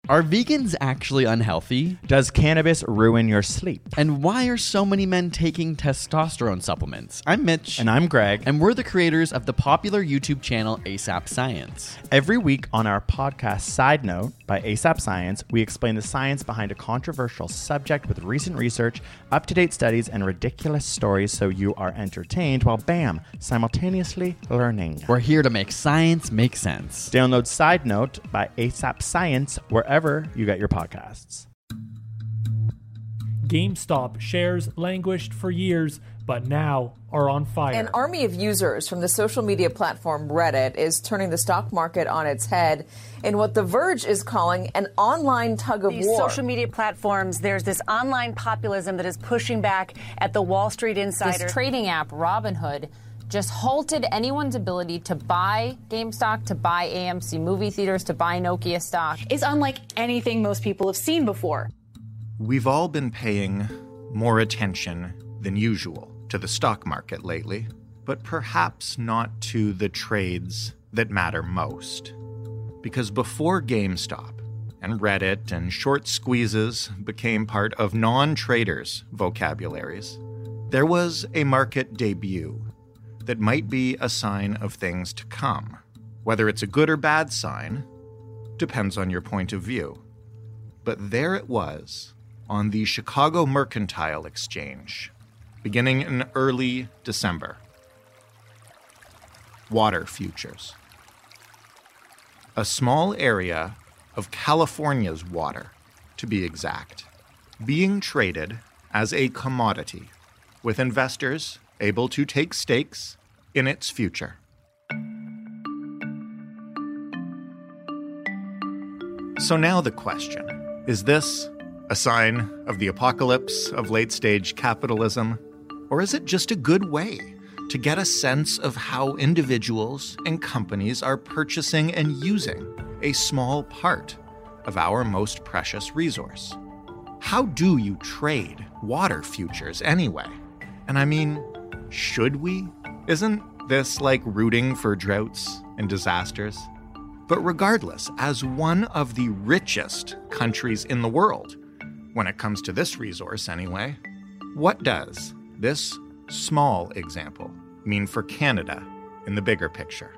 Are vegans actually unhealthy? Does cannabis ruin your sleep? And why are so many men taking testosterone supplements? I'm Mitch. And I'm Greg. And we're the creators of the popular YouTube channel ASAP Science. Every week on our podcast Side Note by ASAP Science, we explain the science behind a controversial subject with recent research, up-to-date studies, and ridiculous stories so you are entertained while, bam, simultaneously learning. We're here to make science make sense. Download Side Note by ASAP Science wherever you get your podcasts. GameStop shares languished for years, but now are on fire. An army of users from the social media platform Reddit is turning the stock market on its head in what The Verge is calling an online tug of war. These social media platforms, there's this online populism that is pushing back at the Wall Street Insider. This trading app, Robinhood, just halted anyone's ability to buy GameStop, to buy AMC movie theaters, to buy Nokia stock. It's unlike anything most people have seen before. We've all been paying more attention than usual to the stock market lately, but perhaps not to the trades that matter most. Because before GameStop and Reddit and short squeezes became part of non-traders' vocabularies, there was a market debut that might be a sign of things to come. Whether it's a good or bad sign depends on your point of view. But there it was on the Chicago Mercantile Exchange, beginning in early December. Water futures. A small area of California's water, to be exact, being traded as a commodity, with investors able to take stakes in its future. So now the question, is this a sign of the apocalypse of late-stage capitalism, or is it just a good way to get a sense of how individuals and companies are purchasing and using a small part of our most precious resource? How do you trade water futures anyway? And I mean, should we? Isn't this like rooting for droughts and disasters? But regardless, as one of the richest countries in the world, when it comes to this resource anyway, what does this small example mean for Canada in the bigger picture?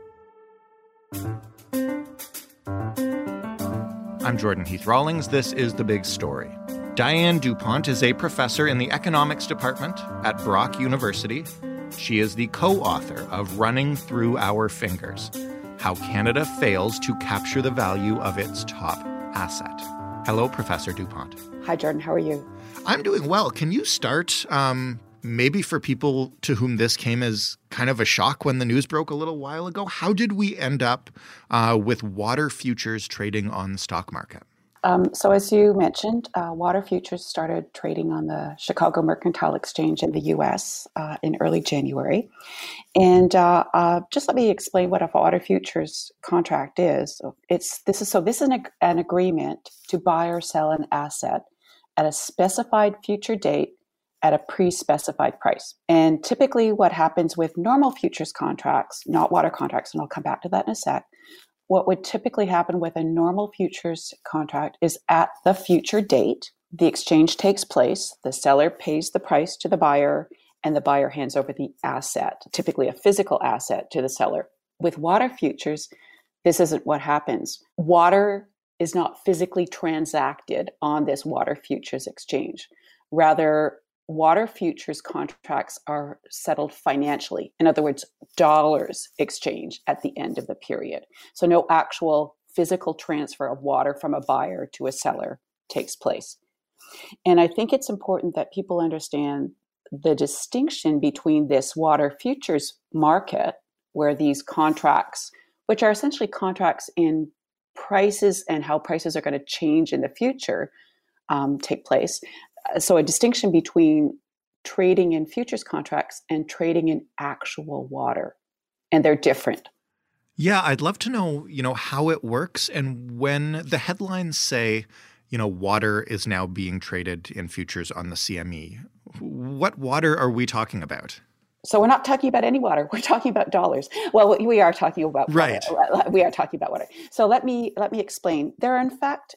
I'm Jordan Heath Rawlings. This is The Big Story. Diane Dupont is a professor in the economics department at Brock University. She is the co-author of Running Through Our Fingers: How Canada Fails to Capture the Value of Its Top Asset. Hello, Professor Dupont. Hi, Jordan. How are you? I'm doing well. Can you start, maybe for people to whom this came as kind of a shock when the news broke a little while ago, how did we end up with water futures trading on the stock market? So as you mentioned, water futures started trading on the Chicago Mercantile Exchange in the U.S. In early January. And just let me explain what a water futures contract is. This is an agreement to buy or sell an asset at a specified future date at a pre-specified price. And typically what happens with normal futures contracts, not water contracts, and I'll come back to that in a sec, what would typically happen with a normal futures contract is at the future date, the exchange takes place, the seller pays the price to the buyer, and the buyer hands over the asset, typically a physical asset, to the seller. With water futures, this isn't what happens. Water is not physically transacted on this water futures exchange. Rather, water futures contracts are settled financially. In other words, dollars exchange at the end of the period. So no actual physical transfer of water from a buyer to a seller takes place. And I think it's important that people understand the distinction between this water futures market, where these contracts, which are essentially contracts in prices and how prices are going to change in the future, take place. So a distinction between trading in futures contracts and trading in actual water. And they're different. Yeah, I'd love to know, how it works. And when the headlines say, water is now being traded in futures on the CME, what water are we talking about? So we're not talking about any water. We're talking about dollars. Well, we are talking about water. Right. We are talking about water. So let me explain. There are, in fact,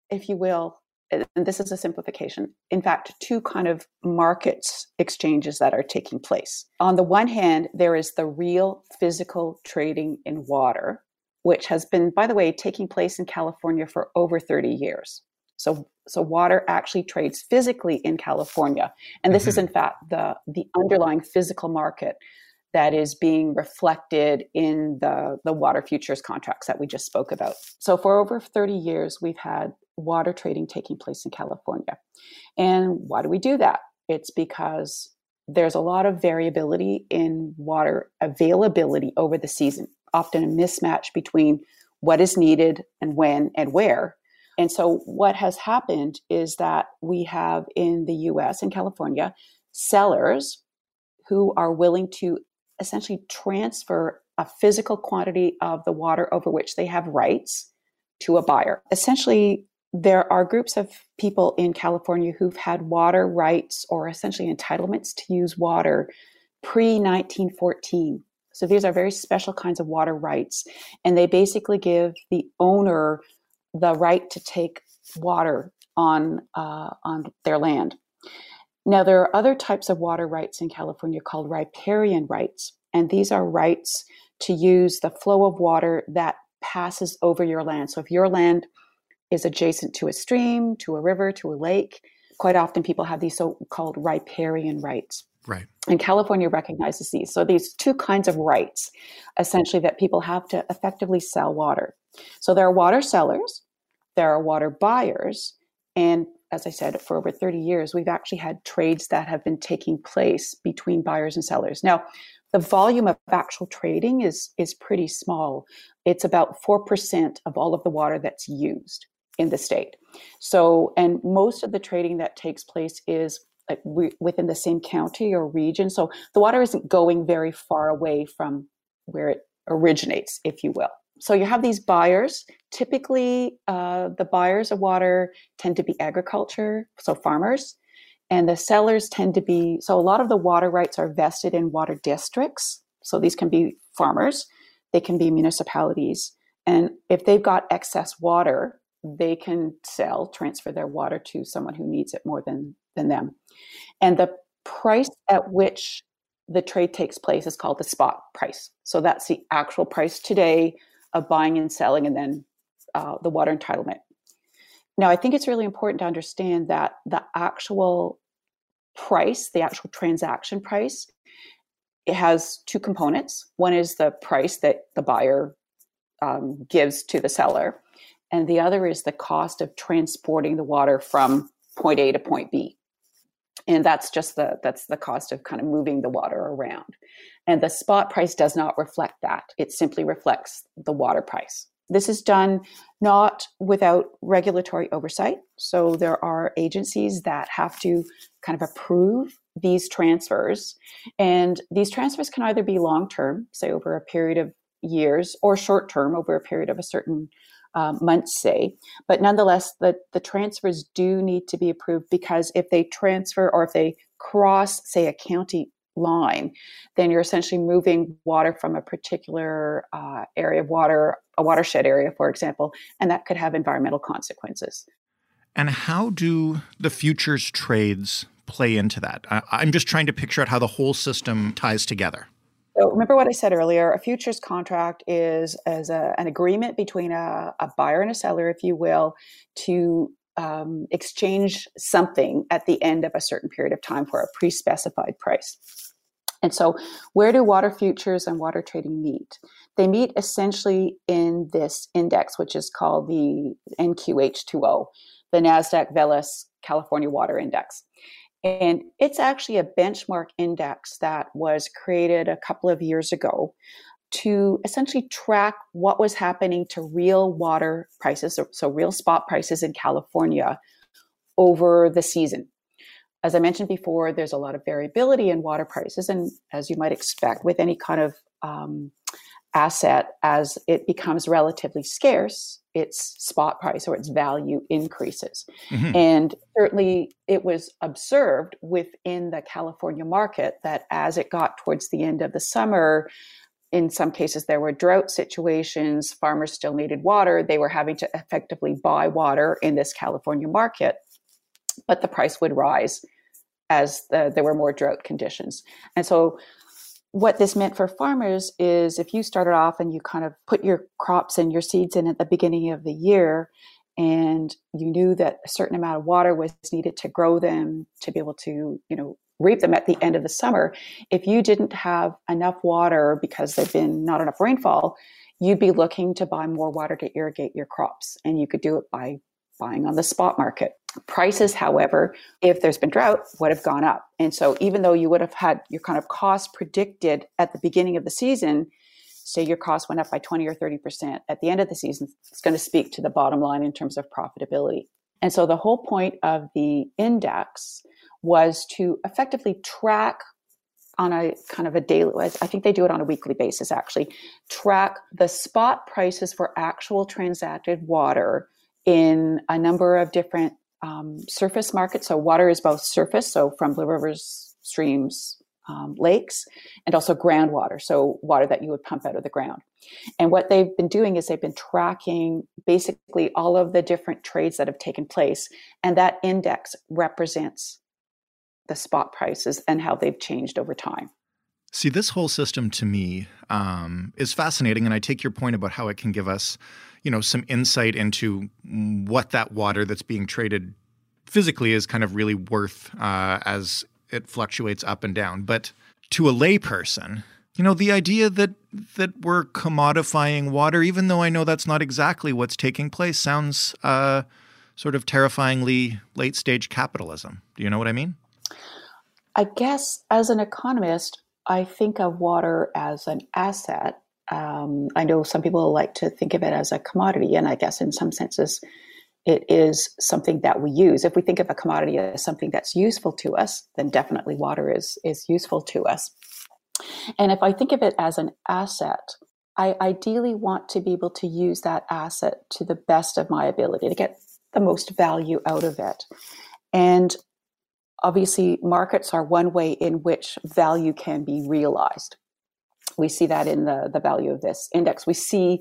if you will, and this is a simplification, in fact, two kind of markets exchanges that are taking place. On the one hand, there is the real physical trading in water, which has been, by the way, taking place in California for over 30 years. So water actually trades physically in California. And this is, in fact, the underlying physical market that is being reflected in the water futures contracts that we just spoke about. So for over 30 years, we've had water trading taking place in California. And why do we do that? It's because there's a lot of variability in water availability over the season, often a mismatch between what is needed and when and where. And so what has happened is that we have in the US and California sellers who are willing to essentially transfer a physical quantity of the water over which they have rights to a buyer. Essentially, there are groups of people in California who've had water rights or essentially entitlements to use water pre-1914. So these are very special kinds of water rights, and they basically give the owner the right to take water on their land. Now, there are other types of water rights in California called riparian rights, and these are rights to use the flow of water that passes over your land. So if your land is adjacent to a stream, to a river, to a lake, quite often people have these so-called riparian rights. Right. And California recognizes these. So these two kinds of rights, essentially, that people have to effectively sell water. So there are water sellers, there are water buyers, and as I said, for over 30 years, we've actually had trades that have been taking place between buyers and sellers. Now, the volume of actual trading is pretty small. It's about 4% of all of the water that's used in the state. So, and most of the trading that takes place is within the same county or region. So the water isn't going very far away from where it originates, if you will. So you have these buyers. Typically, the buyers of water tend to be agriculture, so farmers, and the sellers tend to be, so a lot of the water rights are vested in water districts. So these can be farmers, they can be municipalities. And if they've got excess water, they can transfer their water to someone who needs it more than them. And the price at which the trade takes place is called the spot price. So that's the actual price today of buying and selling, and then the water entitlement. Now, I think it's really important to understand that the actual price, the actual transaction price, it has two components. One is the price that the buyer gives to the seller, and the other is the cost of transporting the water from point A to point B. And that's the cost of kind of moving the water around. And the spot price does not reflect that. It simply reflects the water price. This is done not without regulatory oversight. So there are agencies that have to kind of approve these transfers. And these transfers can either be long-term, say over a period of years, or short-term over a period of a certain months, say. But nonetheless, the transfers do need to be approved, because if they transfer or if they cross, say, a county line, then you're essentially moving water from a particular area of water, a watershed area, for example, and that could have environmental consequences. And how do the futures trades play into that? I'm just trying to picture out how the whole system ties together. So remember what I said earlier, a futures contract is an agreement between a buyer and a seller, if you will, to exchange something at the end of a certain period of time for a pre-specified price. And so where do water futures and water trading meet? They meet essentially in this index, which is called the NQH2O, the NASDAQ Veles California Water Index. And it's actually a benchmark index that was created a couple of years ago to essentially track what was happening to real water prices, so real spot prices in California over the season. As I mentioned before, there's a lot of variability in water prices. And as you might expect with any kind of asset, as it becomes relatively scarce, its spot price or its value increases. Mm-hmm. And certainly it was observed within the California market that as it got towards the end of the summer, in some cases, there were drought situations. Farmers still needed water. They were having to effectively buy water in this California market, but the price would rise as there were more drought conditions. And so what this meant for farmers is if you started off and you kind of put your crops and your seeds in at the beginning of the year, and you knew that a certain amount of water was needed to grow them to be able to, reap them at the end of the summer. If you didn't have enough water because there'd been not enough rainfall, you'd be looking to buy more water to irrigate your crops. And you could do it by buying on the spot market. Prices, however, if there's been drought, would have gone up. And so even though you would have had your kind of cost predicted at the beginning of the season, say your cost went up by 20 or 30% at the end of the season, it's going to speak to the bottom line in terms of profitability. And so the whole point of the index was to effectively track on a kind of a daily, I think they do it on a weekly basis actually, track the spot prices for actual transacted water in a number of different surface markets. So water is both surface, so from the rivers, streams, lakes, and also groundwater, so water that you would pump out of the ground. And what they've been doing is they've been tracking basically all of the different trades that have taken place, and that index represents the spot prices and how they've changed over time. See, this whole system to me is fascinating, and I take your point about how it can give us, some insight into what that water that's being traded physically is kind of really worth as it fluctuates up and down. But to a layperson, the idea that we're commodifying water, even though I know that's not exactly what's taking place, sounds sort of terrifyingly late-stage capitalism. Do you know what I mean? I guess as an economist, I think of water as an asset. I know some people like to think of it as a commodity, and I guess in some senses it is something that we use. If we think of a commodity as something that's useful to us, then definitely water is useful to us. And if I think of it as an asset, I ideally want to be able to use that asset to the best of my ability to get the most value out of it. And obviously, markets are one way in which value can be realized. We see that in the value of this index. We see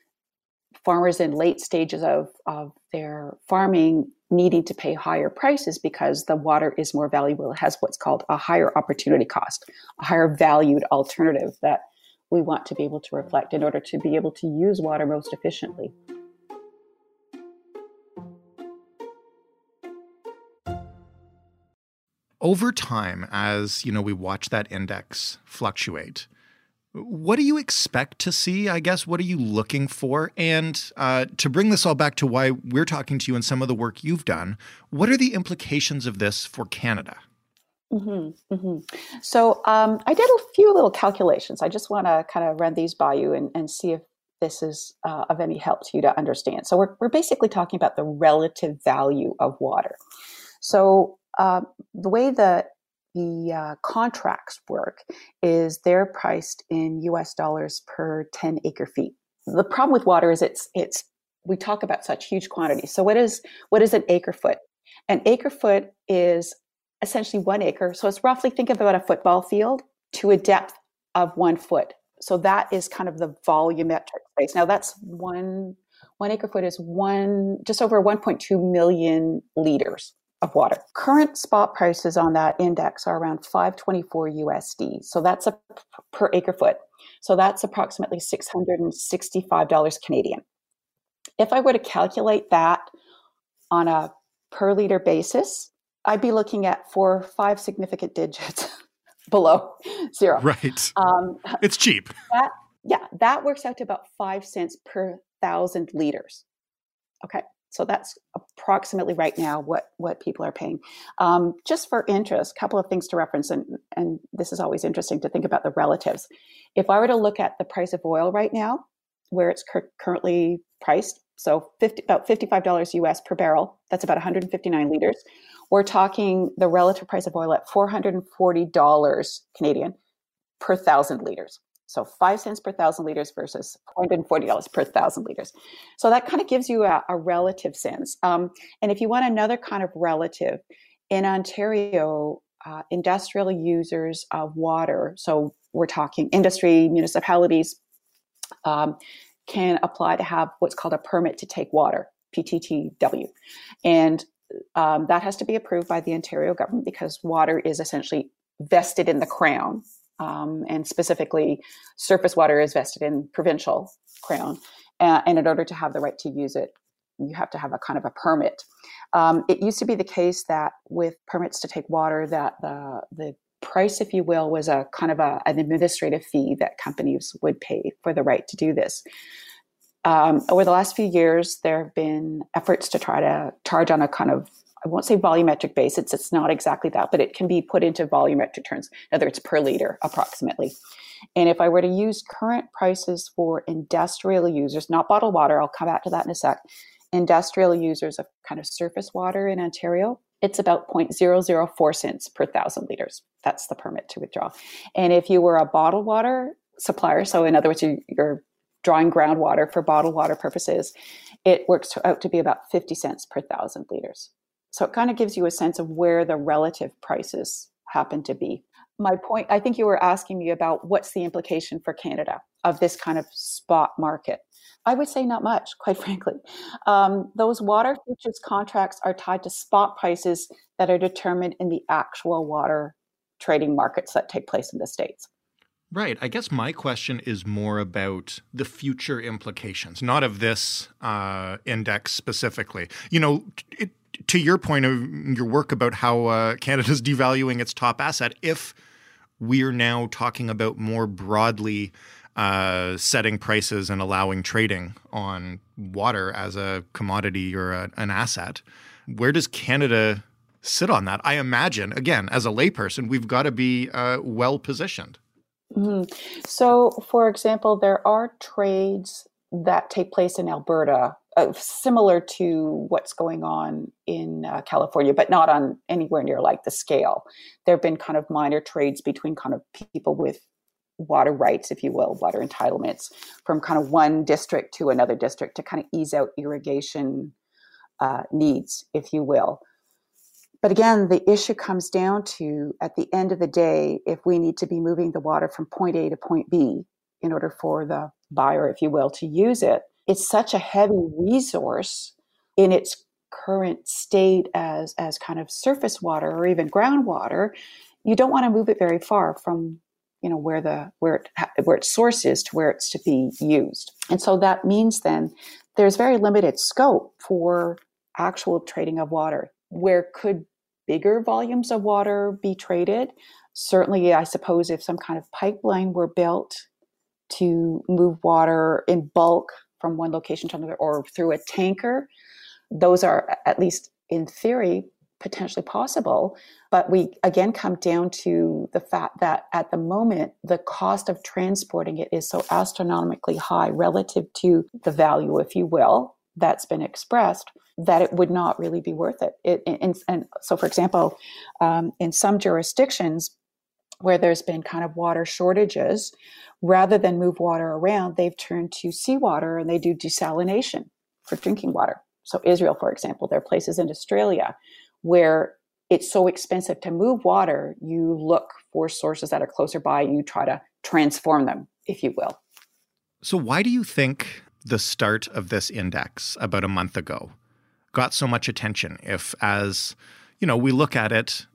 farmers in late stages of their farming needing to pay higher prices because the water is more valuable. It has what's called a higher opportunity cost, a higher valued alternative that we want to be able to reflect in order to be able to use water most efficiently. Over time, as we watch that index fluctuate, what do you expect to see? I guess, what are you looking for? And to bring this all back to why we're talking to you and some of the work you've done, what are the implications of this for Canada? So I did a few little calculations. I just want to kind of run these by you and see if this is of any help to you to understand. So we're basically talking about the relative value of water. So the way the contracts work is they're priced in US dollars per 10 acre feet. The problem with water is we talk about such huge quantities. So what is an acre foot? An acre foot is essentially 1 acre. So it's roughly, think about a football field to a depth of 1 foot. So that is kind of the volumetric space. Now that's one acre foot is just over 1.2 million liters of water. Current spot prices on that index are around $5.24 USD. So that's a per acre foot. So that's approximately $665 Canadian. If I were to calculate that on a per liter basis, I'd be looking at 4 or 5 significant digits below zero. Right. It's cheap. That works out to about 5 cents per 1,000 liters. Okay. So that's approximately right now what people are paying. Just for interest, a couple of things to reference, and this is always interesting to think about the relatives. If I were to look at the price of oil right now, where it's currently priced, so about $55 US per barrel, that's about 159 liters. We're talking the relative price of oil at $440 Canadian per 1,000 liters. So 5 cents per 1,000 liters versus $440 per 1,000 liters. So that kind of gives you a relative sense. And if you want another kind of relative, in Ontario, industrial users of water, so we're talking industry, municipalities, can apply to have what's called a permit to take water, PTTW. And that has to be approved by the Ontario government because water is essentially vested in the Crown. And specifically, surface water is vested in provincial Crown. And in order to have the right to use it, you have to have a kind of a permit. It used to be the case that with permits to take water, that the price, if you will, was a kind of an administrative fee that companies would pay for the right to do this. Over the last few years, there have been efforts to try to charge on a kind of, I won't say volumetric basis, it's not exactly that, but it can be put into volumetric terms. In other words, per liter approximately. And if I were to use current prices for industrial users, not bottled water, I'll come back to that in a sec, industrial users of kind of surface water in Ontario, it's about 0.004 cents per 1,000 liters. That's the permit to withdraw. And if you were a bottled water supplier, so in other words, you're drawing groundwater for bottled water purposes, it works out to be about 50 cents per 1,000 liters. So it kind of gives you a sense of where the relative prices happen to be. My point, I think you were asking me about what's the implication for Canada of this kind of spot market. I would say not much, quite frankly. Those water futures contracts are tied to spot prices that are determined in the actual water trading markets that take place in the States. Right. I guess my question is more about the future implications, not of this index specifically. You know, to your point of your work about how Canada's devaluing its top asset, if we're now talking about more broadly setting prices and allowing trading on water as a commodity or an asset, where does Canada sit on that? I imagine, again, as a layperson, we've got to be well positioned. Mm-hmm. So, for example, there are trades that take place in Alberta, similar to what's going on in California, but not on anywhere near like the scale. There have been kind of minor trades between kind of people with water rights, if you will, water entitlements from kind of one district to another district to kind of ease out irrigation needs, if you will. But again, the issue comes down to, at the end of the day, if we need to be moving the water from point A to point B in order for the buyer, if you will, to use it, it's such a heavy resource in its current state as kind of surface water or even groundwater. You don't want to move it very far from, you know, where its source is to where it's to be used. And so that means then there's very limited scope for actual trading of water. Where could bigger volumes of water be traded? Certainly, I suppose if some kind of pipeline were built to move water in bulk from one location to another or through a tanker, those are, at least in theory, potentially possible. But we again come down to the fact that at the moment, the cost of transporting it is so astronomically high relative to the value, if you will, that's been expressed, that it would not really be worth it. And so, for example, in some jurisdictions where there's been kind of water shortages, rather than move water around, they've turned to seawater and they do desalination for drinking water. So Israel, for example, there are places in Australia where it's so expensive to move water, you look for sources that are closer by and you try to transform them, if you will. So why do you think the start of this index about a month ago got so much attention? If, as you know, we look at it,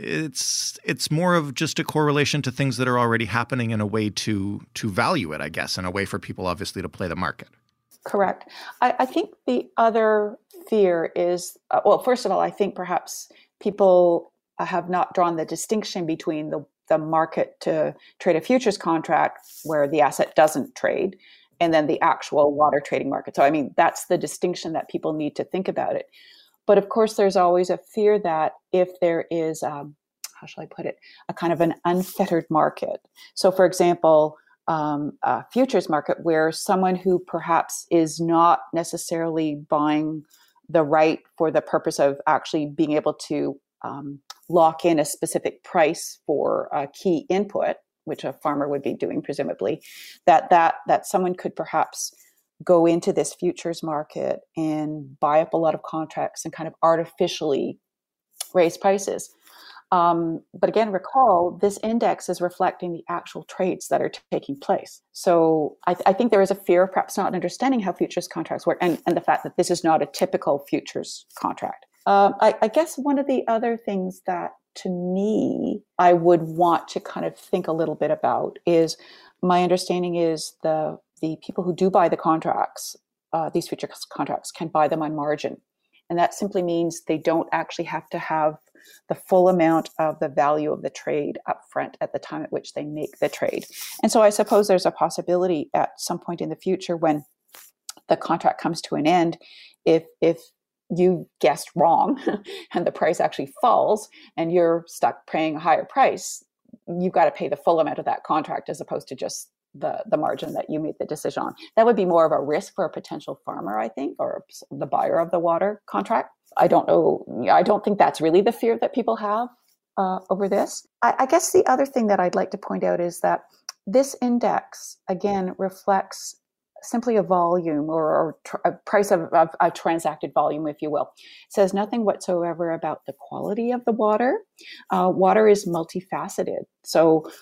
it's more of just a correlation to things that are already happening in a way to value it, I guess, in a way for people obviously to play the market. Correct. I think the other fear is, well, first of all, I think perhaps people have not drawn the distinction between the market to trade a futures contract where the asset doesn't trade and then the actual water trading market. So, I mean, that's the distinction that people need to think about it. But of course, there's always a fear that if there is, how shall I put it, a kind of an unfettered market. So, for example, a futures market where someone who perhaps is not necessarily buying the right for the purpose of actually being able to lock in a specific price for a key input, which a farmer would be doing presumably, that someone could perhaps go into this futures market and buy up a lot of contracts and kind of artificially raise prices. But again, recall, this index is reflecting the actual trades that are taking place. So I think there is a fear of perhaps not understanding how futures contracts work and the fact that this is not a typical futures contract. I guess one of the other things that, to me, I would want to kind of think a little bit about is, my understanding is the people who do buy the contracts, these futures contracts, can buy them on margin. And that simply means they don't actually have to have the full amount of the value of the trade up front at the time at which they make the trade. And so I suppose there's a possibility at some point in the future when the contract comes to an end, if you guessed wrong and the price actually falls and you're stuck paying a higher price, you've got to pay the full amount of that contract as opposed to just the margin that you made the decision on. That would be more of a risk for a potential farmer, I think, or the buyer of the water contract. I don't know. I don't think that's really the fear that people have over this. I guess the other thing that I'd like to point out is that this index, again, reflects simply a volume or a price of a transacted volume, if you will. It says nothing whatsoever about the quality of the water. Water is multifaceted. So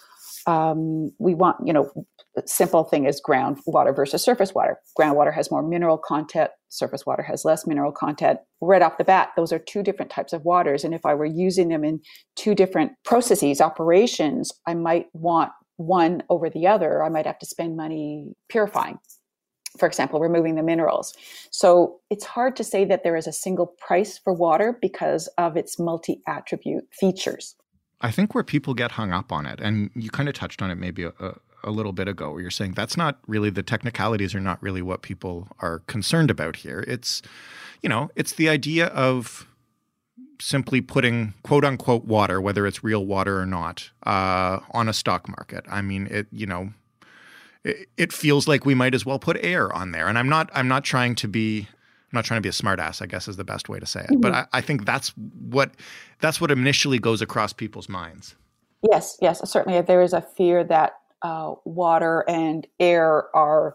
we want, simple thing is groundwater versus surface water. Groundwater has more mineral content. Surface water has less mineral content. Right off the bat, those are two different types of waters. And if I were using them in two different processes, operations, I might want one over the other. I might have to spend money purifying, for example, removing the minerals. So it's hard to say that there is a single price for water because of its multi-attribute features. I think where people get hung up on it, and you kind of touched on it maybe a little bit ago, where you're saying that's not really, the technicalities are not really what people are concerned about here. It's, it's the idea of simply putting quote unquote water, whether it's real water or not, on a stock market. I mean, it feels like we might as well put air on there. And I'm not trying to be a smart ass, I guess is the best way to say it. Mm-hmm. But I think that's what initially goes across people's minds. Yes, certainly. There is a fear that water and air are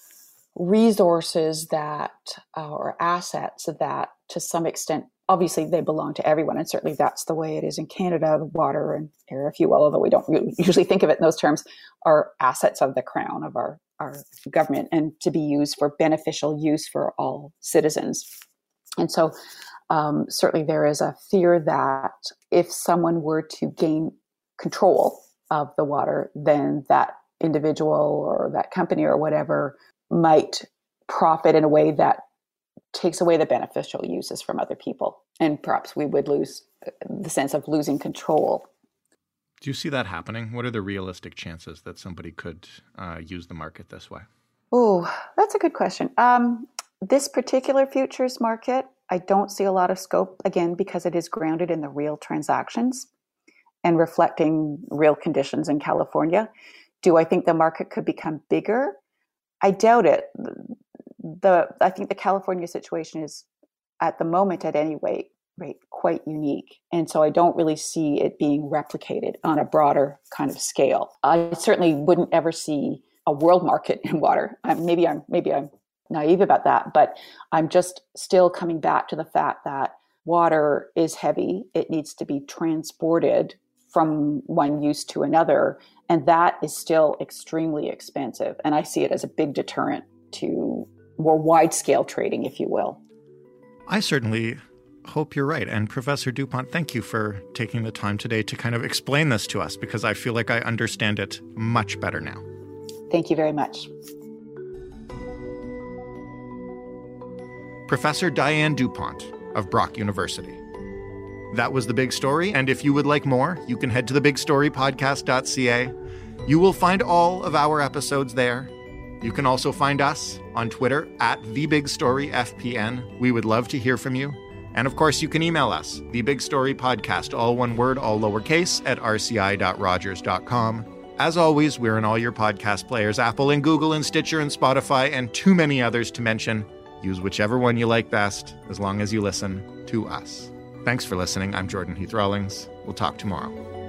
resources that, or assets that to some extent, obviously they belong to everyone. And certainly that's the way it is in Canada. The water and air, if you will, although we don't usually think of it in those terms, are assets of the crown, of our government, and to be used for beneficial use for all citizens. And so certainly there is a fear that if someone were to gain control of the water, then that individual or that company or whatever might profit in a way that takes away the beneficial uses from other people. And perhaps we would lose the sense of losing control. Do you see that happening? What are the realistic chances that somebody could use the market this way? Oh, that's a good question. This particular futures market, I don't see a lot of scope, again, because it is grounded in the real transactions and reflecting real conditions in California. Do I think the market could become bigger? I doubt it. I think the California situation is, at the moment at any rate, quite unique. And so I don't really see it being replicated on a broader kind of scale. I certainly wouldn't ever see a world market in water. Maybe I'm naive about that, but I'm just still coming back to the fact that water is heavy. It needs to be transported from one use to another. And that is still extremely expensive. And I see it as a big deterrent to more wide-scale trading, if you will. I certainly hope you're right. And Professor DuPont, thank you for taking the time today to kind of explain this to us, because I feel like I understand it much better now. Thank you very much. Professor Diane DuPont of Brock University. That was The Big Story, and if you would like more, you can head to thebigstorypodcast.ca. You will find all of our episodes there. You can also find us on Twitter at TheBigStoryFPN. We would love to hear from you. And of course, you can email us, thebigstorypodcast, all one word, all lowercase, at rci.rogers.com. As always, we're in all your podcast players, Apple and Google and Stitcher and Spotify, and too many others to mention. Use whichever one you like best, as long as you listen to us. Thanks for listening. I'm Jordan Heath Rawlings. We'll talk tomorrow.